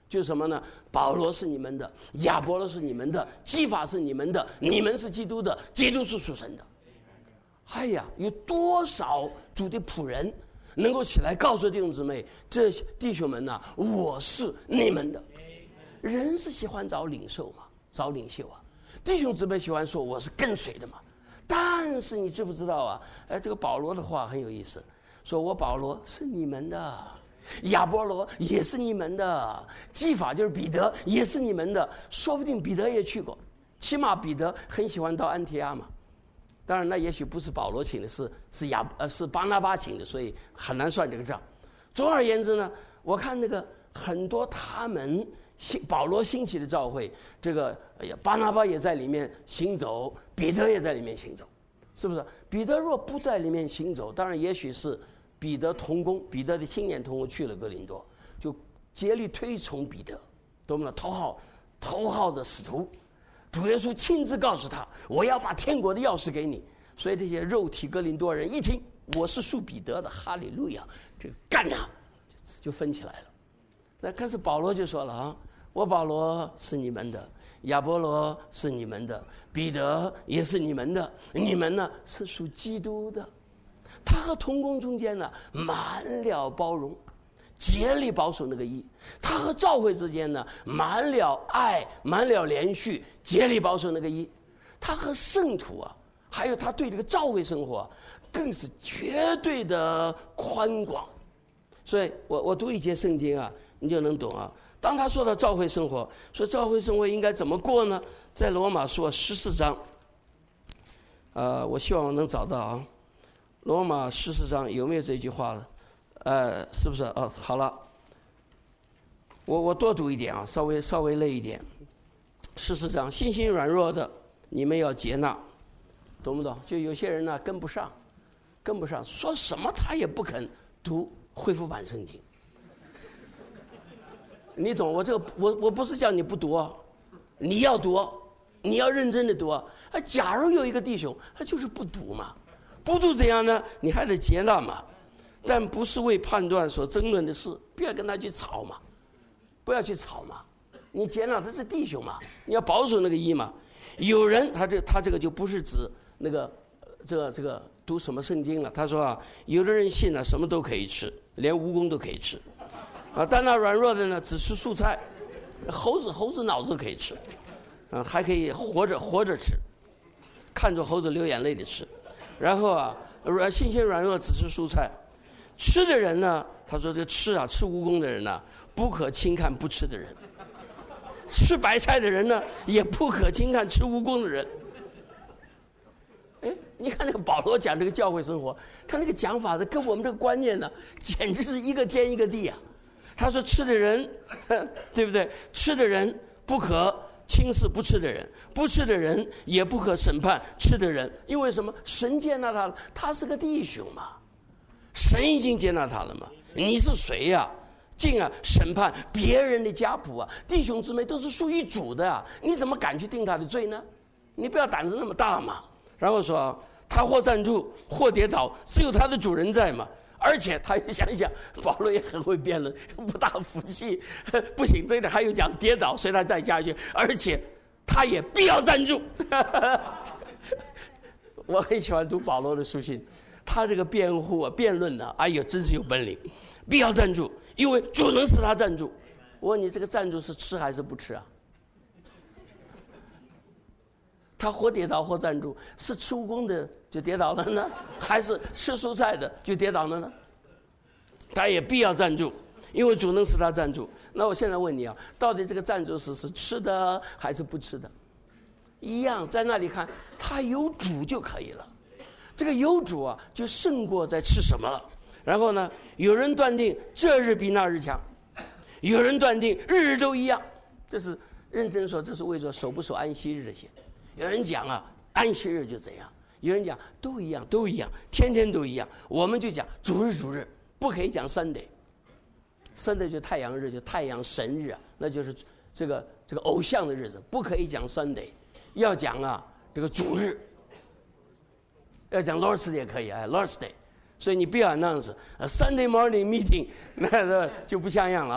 就是什么呢？保罗是你们的，亚波罗是你们的，基法是你们的，你们是基督的，基督是属神的。哎呀，有多少主的仆人能够起来告诉弟兄姊妹，这弟兄们呐、啊，我是你们的。人是喜欢找领袖嘛，找领袖啊。弟兄姊妹喜欢说我是跟随的嘛。但是你知不知道啊？哎，这个保罗的话很有意思，说我保罗是你们的，亚波罗也是你们的，基法就是彼得也是你们的，说不定彼得也去过，起码彼得很喜欢到安提阿嘛。当然，那也许不是保罗请的，是是亚呃是巴拿巴请的，所以很难算这个账。总而言之呢，我看那个很多他们兴保罗兴起的教会，这个哎呀巴拿巴也在里面行走，彼得也在里面行走，是不是？彼得若不在里面行走，当然也许是彼得同工，彼得的青年同工去了哥林多，就竭力推崇彼得，多么的头号头号的使徒。主耶稣亲自告诉他，我要把天国的钥匙给你。所以这些肉体哥林多人一听我是属彼得的，哈利路亚，这个干他就分起来了。那但是保罗就说了啊，我保罗是你们的，亚波罗是你们的，彼得也是你们的，你们呢是属基督的。他和同工中间呢满了包容，竭力保守那个义。他和教会之间呢满了爱，满了连续，竭力保守那个义。他和圣徒啊，还有他对这个教会生活、啊、更是绝对的宽广。所以我我读一节圣经啊，你就能懂啊。当他说到教会生活，说教会生活应该怎么过呢？在罗马书十四章，呃，我希望我能找到啊。罗马十四章有没有这句话呢？呃，是不是？哦，好了，我我多读一点啊，稍微稍微累一点。十四章，信心软弱的，你们要接纳，懂不懂？就有些人呢跟不上，跟不上，说什么他也不肯读恢复版圣经。你懂？我这个我我不是叫你不读，你要读，你要认真的读。啊，假如有一个弟兄他就是不读嘛，不读怎样呢？你还得接纳嘛。但不是为判断所争论的事，不要跟他去吵嘛，不要去吵嘛。你接纳他是弟兄嘛，你要保守那个义嘛。有人他这他这个就不是指那个这个这个读什么圣经了。他说啊，有的人信了、啊、什么都可以吃，连蜈蚣都可以吃，啊，但那软弱的呢，只吃蔬菜，猴子猴子脑子可以吃，啊，还可以活着活着吃，看着猴子流眼泪的吃。然后啊，软信心软弱只吃蔬菜。吃的人呢，他说这吃啊，吃蜈蚣的人呢、啊，不可轻看不吃的人；吃白菜的人呢，也不可轻看吃蜈蚣的人。哎，你看那个保罗讲这个教会生活，他那个讲法的跟我们这个观念呢，简直是一个天一个地啊。他说吃的人，对不对？吃的人不可轻视不吃的人，不吃的人也不可审判吃的人，因为什么？神接纳他了，他是个弟兄嘛。神已经接纳他了嘛？你是谁呀、啊？竟啊审判别人的家谱啊！弟兄姊妹都是属于主的啊，你怎么敢去定他的罪呢？你不要胆子那么大嘛。然后说他或站住或跌倒，只有他的主人在嘛。而且他又想一想，保罗也很会辩论，不大服气，不行，这里还有讲跌倒，所以他再加一句，而且他也必要站住。我很喜欢读保罗的书信。他这个辩护啊、辩论呢、啊，哎呦，真是有本领！必要站住，因为主能使他站住。我问你，这个站住是吃还是不吃啊？他或跌倒或站住，是吃蜈蚣的就跌倒了呢，还是吃蔬菜的就跌倒了呢？他也必要站住，因为主能使他站住。那我现在问你啊，到底这个站住是是吃的还是不吃的？一样，在那里看，他有主就可以了。这个有主啊，就胜过在吃什么了。然后呢，有人断定这日比那日强，有人断定日日都一样。这是认真说，这是为着守不守安息日的写。有人讲啊，安息日就怎样；有人讲都一样，都一样，天天都一样。我们就讲主日，主日不可以讲 Sunday。Sunday 就太阳日，就太阳神日啊，那就是这个这个偶像的日子，不可以讲 Sunday， 要讲啊这个主日。要讲 Lord's Day 也可以啊 ，Lord's Day， 所以你不要那样子。Sunday morning meeting 那个就不像样了啊，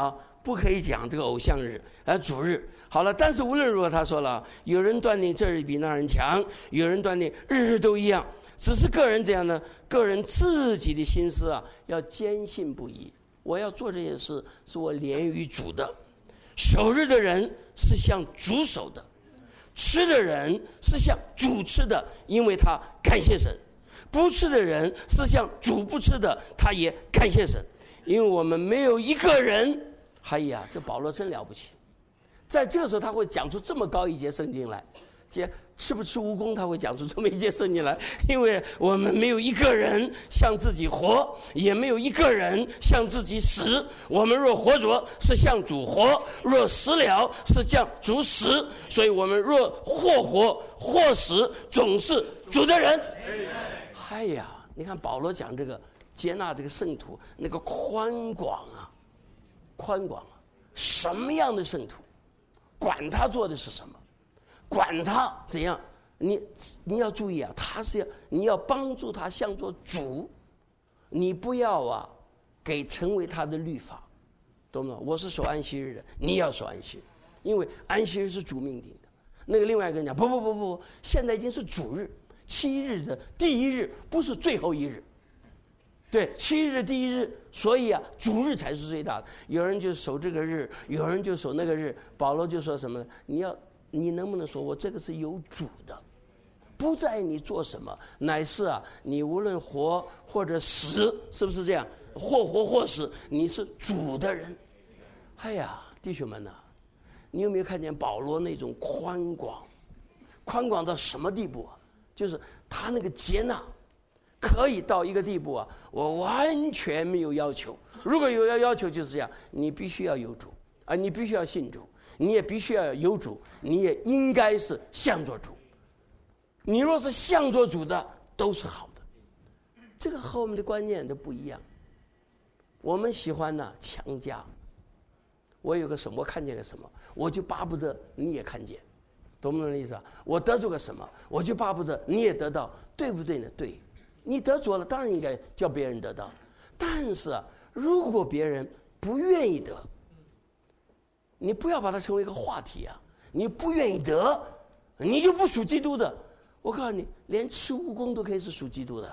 不可以讲这个偶像日，呃，主日。好了，但是无论如何，他说了，有人断定这日比那人强，有人断定日日都一样，只是个人怎样呢？个人自己的心思啊，要坚信不疑。我要做这件事，是我连于主的。守日的人是向主守的，吃的人是向主吃的，因为他感谢神；不吃的人是向主不吃的，他也感谢神。因为我们没有一个人，哎呀，这保罗真了不起。在这个时候，他会讲出这么高一节圣经来，这吃不吃蜈蚣，他会讲出这么一节圣经来。因为我们没有一个人向自己活，也没有一个人向自己死。我们若活着，是向主活；若死了，是向主死。所以我们若或活或死，总是主的人。哎呀，你看保罗讲这个接纳这个圣徒，那个宽广啊，宽广啊，什么样的圣徒？管他做的是什么，管他怎样，你你要注意啊，他是要你要帮助他向做主，你不要啊给成为他的律法，懂不懂？我是守安息日的，你要守安息日，因为安息日是主命定的。那个另外一个人讲，不不不不，现在已经是主日，七日的第一日不是最后一日。对，七日第一日，所以啊，主日才是最大的。有人就守这个日，有人就守那个日。保罗就说什么呢？你要，你能不能说我这个是有主的，不在你做什么，乃是啊，你无论活或者死，是不是这样？或活或死，你是主的人。哎呀，弟兄们呐、啊，你有没有看见保罗那种宽广？宽广到什么地步啊？就是他那个接纳。可以到一个地步啊，我完全没有要求。如果有要要求，就是这样，你必须要有主啊，你必须要信主，你也必须要有主，你也应该是向着主。你若是向着主的，都是好的。这个和我们的观念都不一样。我们喜欢呢强加，我有个什么，我看见个什么，我就巴不得你也看见，懂不懂的意思啊？我得着个什么，我就巴不得你也得到，对不对呢？对。你得着了，当然应该叫别人得到。但是啊，如果别人不愿意得，你不要把它成为一个话题啊！你不愿意得，你就不属基督的。我告诉你，连吃蜈蚣都可以是属基督的，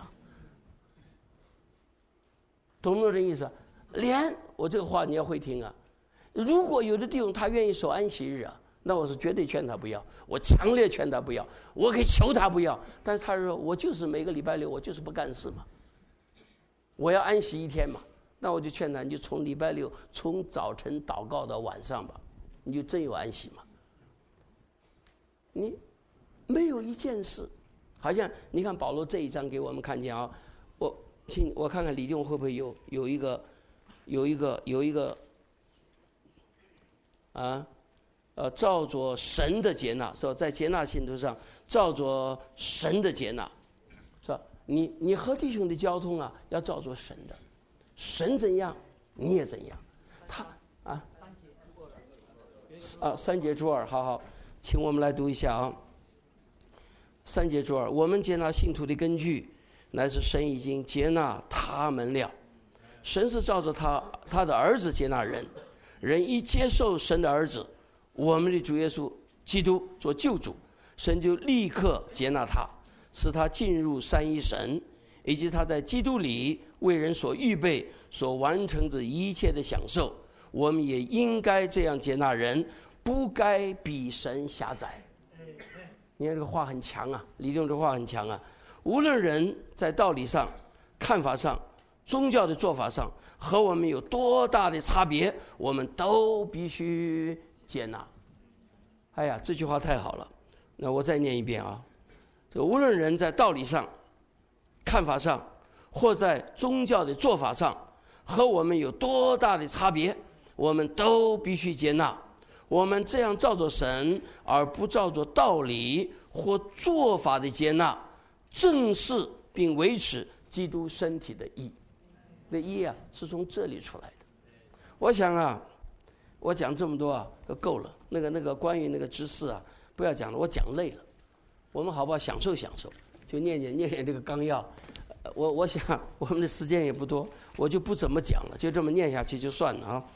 懂不懂这意思？连我这个话你要会听啊！如果有的弟兄他愿意守安息日啊，那我是绝对劝他不要，我强烈劝他不要，我可以求他不要。但是他说我就是每个礼拜六我就是不干事嘛，我要安息一天嘛，那我就劝他，你就从礼拜六从早晨祷告到晚上吧，你就真有安息嘛。你没有一件事，好像你看保罗这一章给我们看见啊，我听我看看李弟兄会不会有有一个有一个有一个啊。呃，照着神的接纳，是吧？在接纳信徒上，照着神的接纳，是吧？你你和弟兄的交通啊，要照着神的，神怎样，你也怎样。他啊，啊，三节主耳，好好，请我们来读一下啊。三节主耳，我们接纳信徒的根据，乃是神已经接纳他们了。神是照着他他的儿子接纳人，人一接受神的儿子。我们的主耶稣基督做救主，神就立刻接纳他，使他进入三一神，以及他在基督里为人所预备、所完成的一切的享受。我们也应该这样接纳人，不该比神狭窄。你看这个话很强啊，李弟兄这话很强啊。无论人在道理上、看法上、宗教的做法上和我们有多大的差别，我们都必须接纳。哎呀，这句话太好了，那我再念一遍啊。这无论人在道理上、看法上，或在宗教的做法上和我们有多大的差别，我们都必须接纳。我们这样照着神而不照着道理或做法的接纳，正是并维持基督身体的义。那义啊，是从这里出来的。我想啊，我讲这么多啊，就够了。那个那个关于那个知识啊，不要讲了，我讲累了。我们好不好享受享受？就念念念念这个纲要。我我想我们的时间也不多，我就不怎么讲了，就这么念下去就算了啊。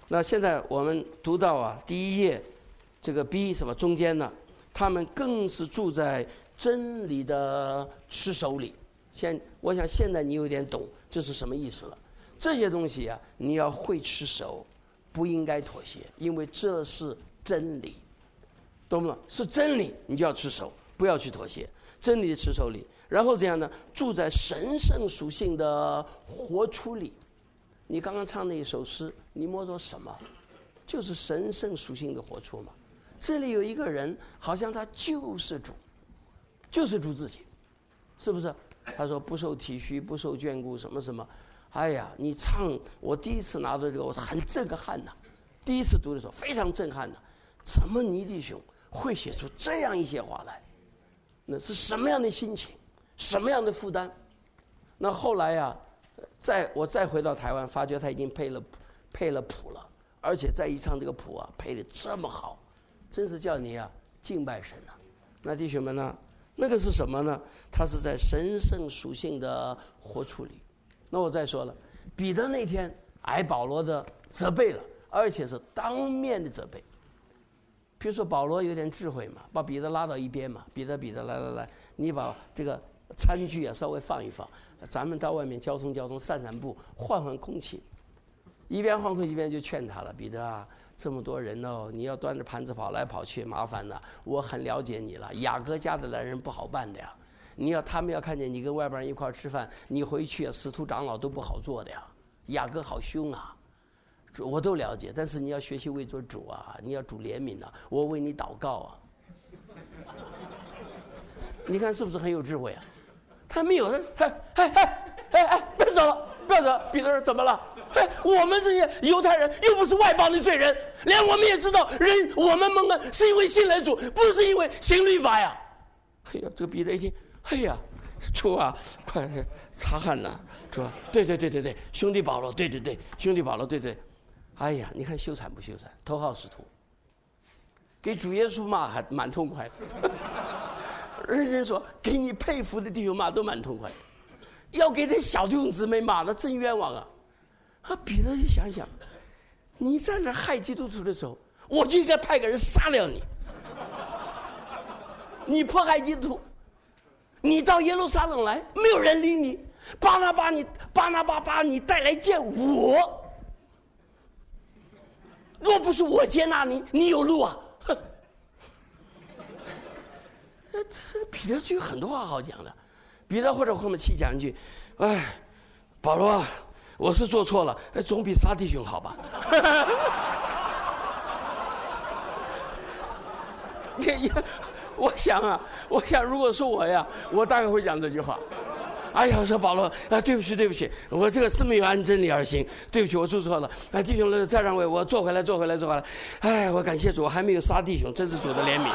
那现在我们读到啊，第一页这个 B 什么中间呢？他们更是住在真理的持守里。现我想现在你有点懂这是什么意思了。这些东西啊，你要会持守，不应该妥协，因为这是真理，懂吗？是真理，你就要持守，不要去妥协。真理的持守里，然后这样呢，住在神圣属性的活出里。你刚刚唱那一首诗，你摸着什么？就是神圣属性的活出嘛。这里有一个人，好像他就是主，就是主自己，是不是？他说不受体恤，不受眷顾，什么什么。哎呀，你唱，我第一次拿到这个，我很震撼呐、啊。第一次读的时候非常震撼呐、啊。怎么倪弟兄会写出这样一些话来？那是什么样的心情？什么样的负担？那后来呀、啊，再我再回到台湾，发觉他已经配了配了谱了，而且再一唱这个谱啊，配的这么好，真是叫你啊敬拜神啊。那弟兄们呢？那个是什么呢？他是在神圣属性的活出里。那我再说了，彼得那天挨保罗的责备了，而且是当面的责备。比如说保罗有点智慧嘛，把彼得拉到一边嘛，彼得彼得来来来，你把这个餐具啊稍微放一放，咱们到外面交通交通散散步，换换空气。一边换空气一边就劝他了，彼得啊，这么多人哦，你要端着盘子跑来跑去，麻烦了。我很了解你了，雅各家的男人不好办的呀。你要他们要看见你跟外边人一块吃饭，你回去啊，使徒长老都不好做的呀。雅各好凶啊，我都了解。但是你要学习为做主啊，你要主怜悯啊，我为你祷告啊。你看是不是很有智慧啊？他没有，他哎哎哎哎，别走了，不要走。彼得说怎么了？哎，我们这些犹太人又不是外邦的罪人，连我们也知道，人我们蒙恩是因为信了主，不是因为行律法呀。哎呀，这个彼得一听。哎呀，主啊，快擦汗呐！主啊，对对对对对，兄弟保罗，对对对，兄弟保罗，对对。哎呀，你看羞惭不羞惭？头号使徒，给主耶稣骂还蛮痛快的。人人说给你佩服的弟兄骂都蛮痛快，要给这小弟兄姊妹骂那真冤枉啊！啊，彼得就想想，你在那害基督徒的时候，我就应该派个人杀了你。你迫害基督徒。你到耶路撒冷来，没有人理你。巴拿巴你巴拿巴把你带来见我，若不是我接纳你，你有路啊！哼，这这彼得是有很多话好讲的。彼得或者后面气讲一句：“哎，保罗啊，我是做错了，总比杀弟兄好吧？”你。我想啊，我想如果是我呀，我大概会讲这句话。哎呀，我说保罗啊，对不起对不起，我这个是没有按真理而行，对不起，我做错了。哎，弟兄再让位，我坐回来坐回来坐回来。哎，我感谢主，我还没有杀弟兄，真是主的怜悯。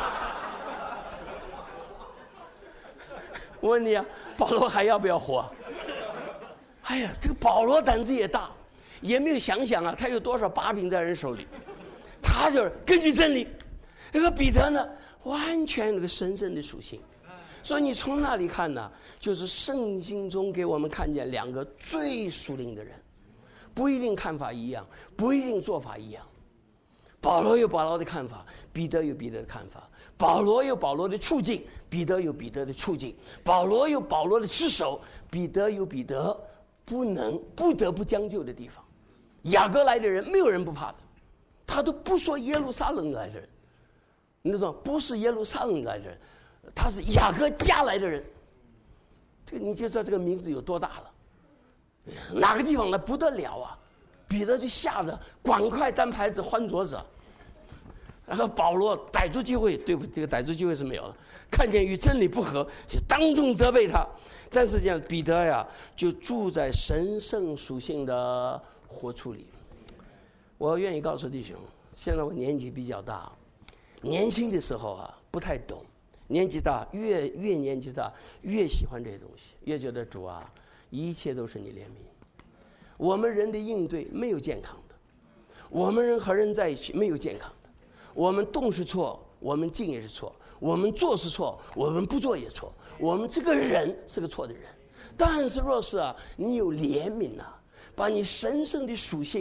我问你啊，保罗还要不要活？哎呀，这个保罗胆子也大，也没有想想啊，他有多少把柄在人手里，他就是根据真理。那个彼得呢？完全那个神圣的属性，所以你从那里看呢，就是圣经中给我们看见两个最属灵的人，不一定看法一样，不一定做法一样。保罗有保罗的看法，彼得有彼得的看法；保罗有保罗的处境，彼得有彼得的处境；保罗有保罗的持守，彼得有彼得不能不得不将就的地方。雅各来的人，没有人不怕的，他都不说耶路撒冷来的人。那种不是耶路撒冷来的人，他是雅各家来的人，这个你就知道这个名字有多大了。哪个地方来不得了啊！彼得就吓得赶快单牌子换桌子，然后保罗逮住机会，对不？这个逮住机会是没有了。看见与真理不合，就当众责备他。但是这样，彼得呀，就住在神圣属性的活出里。我愿意告诉弟兄，现在我年纪比较大。年轻的时候啊，不太懂；年纪大，越越年纪大，越喜欢这些东西，越觉得主啊，一切都是你怜悯。我们人的应对没有健康的，我们人和人在一起没有健康的。我们动是错，我们静也是错；我们做是错，我们不做也错。我们这个人是个错的人。但是若是啊，你有怜悯啊，把你神圣的属性啊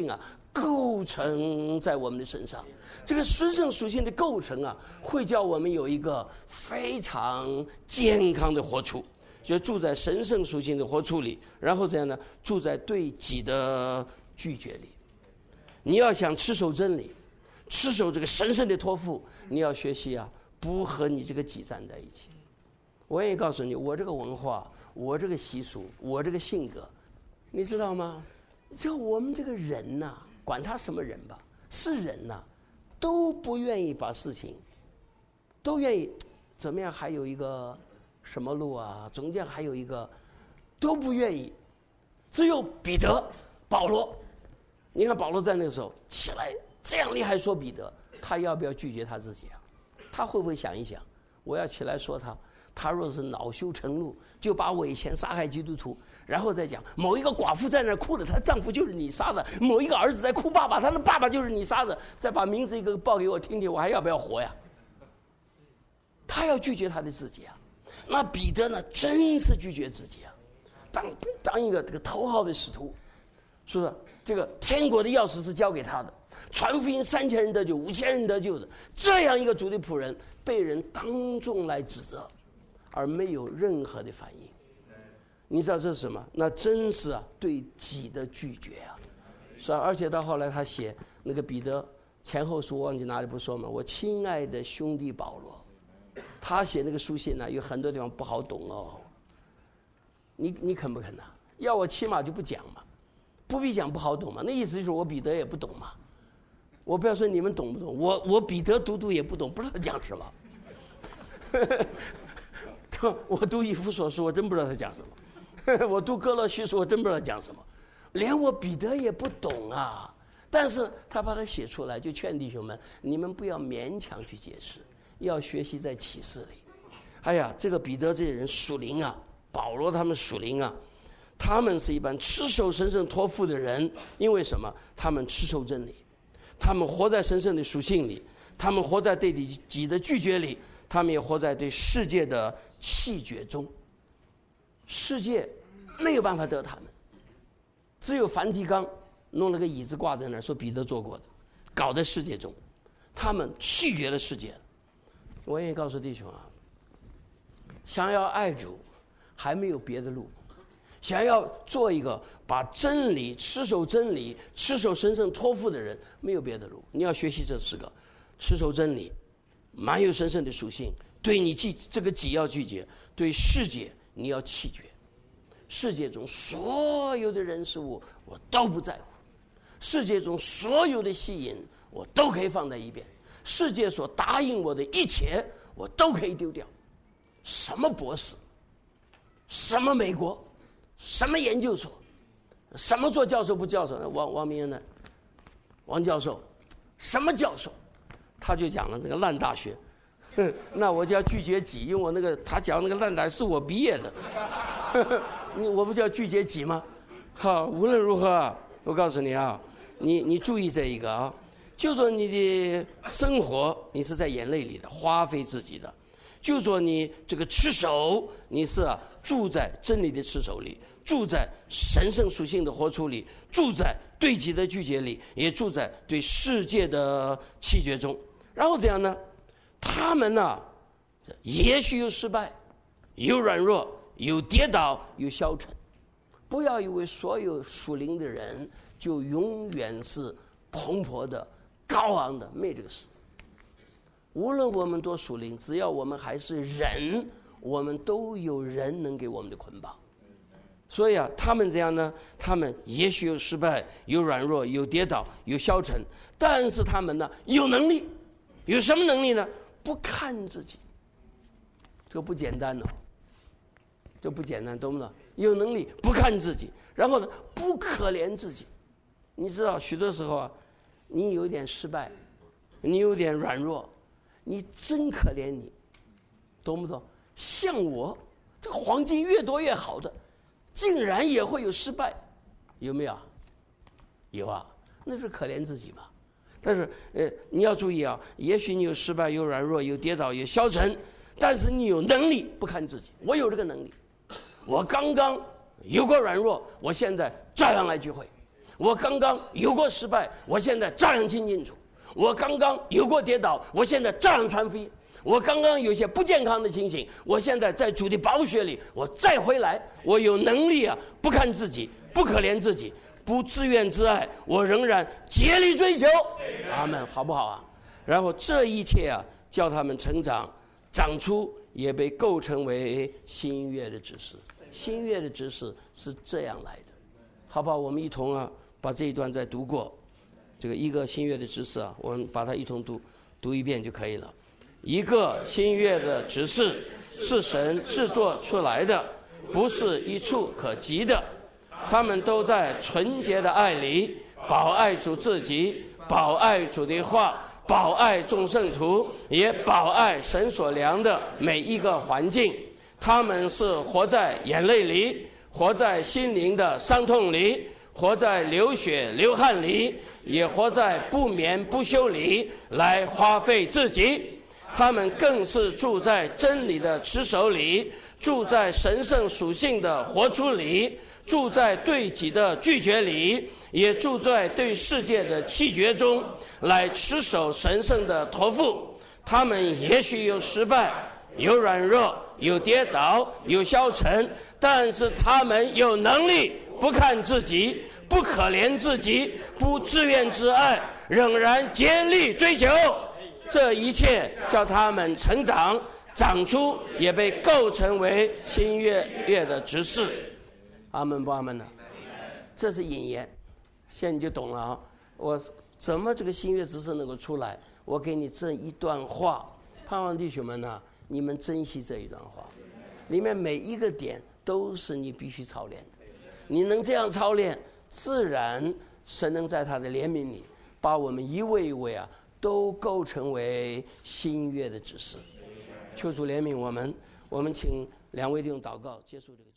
构成在我们的身上。这个神圣属性的构成啊，会叫我们有一个非常健康的活出，就住在神圣属性的活出里，然后这样呢，住在对己的拒绝里。你要想持守真理，持守这个神圣的托付，你要学习啊，不和你这个己站在一起。我愿意告诉你，我这个文化，我这个习俗，我这个性格，你知道吗？这我们这个人呐、啊，管他什么人吧，是人呐、啊，都不愿意把事情，都愿意怎么样？还有一个什么路啊？中间还有一个，都不愿意。只有彼得、保罗，你看保罗在那个时候起来这样厉害说彼得，他要不要拒绝他自己啊？他会不会想一想，我要起来说他？他若是恼羞成怒，就把我以前杀害基督徒，然后再讲某一个寡妇在那儿哭的，她丈夫就是你杀的；某一个儿子在哭爸爸，他的爸爸就是你杀的。再把名字一个个报给我听听，我还要不要活呀？他要拒绝他的自己啊。那彼得呢，真是拒绝自己啊，当当一个这个头号的使徒，是不是？这个天国的钥匙是交给他的，传福音三千人得救，五千人得救的，这样一个主的仆人，被人当众来指责，而没有任何的反应。你知道这是什么？那真是啊，对己的拒绝啊，是吧？而且到后来他写那个彼得前后书，忘记哪里不说嘛。我亲爱的兄弟保罗，他写那个书信呢、啊，有很多地方不好懂哦。你你肯不肯呢、啊？要我起码就不讲嘛，不必讲不好懂嘛。那意思就是我彼得也不懂嘛。我不要说你们懂不懂，我我彼得读读也不懂，不知道他讲什么。我读以弗所书，我真不知道他讲什么。我读哥罗西书，我真不知道讲什么，连我彼得也不懂啊。但是他把它写出来，就劝弟兄们，你们不要勉强去解释，要学习在启示里。哎呀，这个彼得这些人属灵啊，保罗他们属灵啊，他们是一般持守神圣托付的人。因为什么？他们持守真理，他们活在神圣的属性里，他们活在对己的拒绝里，他们也活在对世界的弃绝中。世界没有办法得他们，只有梵蒂冈弄了个椅子挂在那儿，说彼得做过的，搞在世界中，他们弃绝了世界。我愿意告诉弟兄啊，想要爱主还没有别的路，想要做一个把真理持守真理持守神圣托付的人，没有别的路。你要学习这四个：持守真理，满有神圣的属性，对你己这个己要拒绝，对世界你要弃绝。世界中所有的人事物我都不在乎，世界中所有的吸引我都可以放在一边，世界所答应我的一切我都可以丢掉。什么博士，什么美国，什么研究所，什么做教授不教授，王王明恩呢？王教授，什么教授？他就讲了这个烂大学。那我就要拒绝己，因为我那个他讲那个烂大学是我毕业的，我不叫拒绝己吗？好，无论如何，我告诉你啊，你你注意这一个啊，就说你的生活你是在眼泪里的，花费自己的；就说你这个持守，你是啊住在真理的持守里，住在神圣属性的活出里，住在对己的拒绝里，也住在对世界的弃绝中。然后怎样呢？他们呢、啊，也许有失败，有软弱，有跌倒，有消沉。不要以为所有属灵的人就永远是蓬勃的、高昂的，没这个事。无论我们多属灵，只要我们还是人，我们都有人能给我们的捆绑。所以啊，他们这样呢，他们也许有失败，有软弱，有跌倒，有消沉，但是他们呢，有能力。有什么能力呢？不看自己，这个不简单哦，这不简单，懂不懂？有能力不看自己，然后呢，不可怜自己。你知道，许多时候啊，你有点失败，你有点软弱，你真可怜你，懂不懂？像我这个黄金越多越好的，竟然也会有失败，有没有？有啊，那是可怜自己嘛。但是，呃，你要注意啊，也许你有失败，有软弱，有跌倒，有消沉，但是你有能力不看自己。我有这个能力，我刚刚有过软弱，我现在照样来聚会； 我刚刚有过失败，我现在照样亲近主；我刚刚有过跌倒，我现在照样传福音；我刚刚有些不健康的情形，我现在在主的宝血里，我再回来，我有能力啊，不看自己，不可怜自己，不自怨自艾，我仍然竭力追求。阿们，好不好啊？然后这一切啊，叫他们成长，长出，也被构成为新约的指示。新约的指示是这样来的，好不好？我们一同啊，把这一段再读过。这个一个新约的指示啊，我们把它一同读读一遍就可以了。一个新约的指示是神制作出来的，不是一触可及的。他们都在纯洁的爱里，保爱主自己，保爱主的话，保爱众圣徒，也保爱神所量的每一个环境。他们是活在眼泪里，活在心灵的伤痛里，活在流血流汗里，也活在不眠不休里来花费自己。他们更是住在真理的持守里，住在神圣属性的活出里，住在对己的拒绝里，也住在对世界的弃绝中，来持守神圣的托付。他们也许有失败，有软弱，有跌倒，有消沉，但是他们有能力不看自己，不可怜自己，不自怨自艾，仍然竭力追求。这一切叫他们成长，长出，也被构成为新约约的指示。阿门不阿门呢？这是引言，现在你就懂了啊！我怎么这个新约指示能够出来？我给你这一段话，盼望弟兄们呢，你们珍惜这一段话，里面每一个点都是你必须操练的。你能这样操练，自然神能在他的怜悯里，把我们一位一位啊，都构成为新约的指示。求主怜悯我们，我们请两位弟兄祷告，结束这个。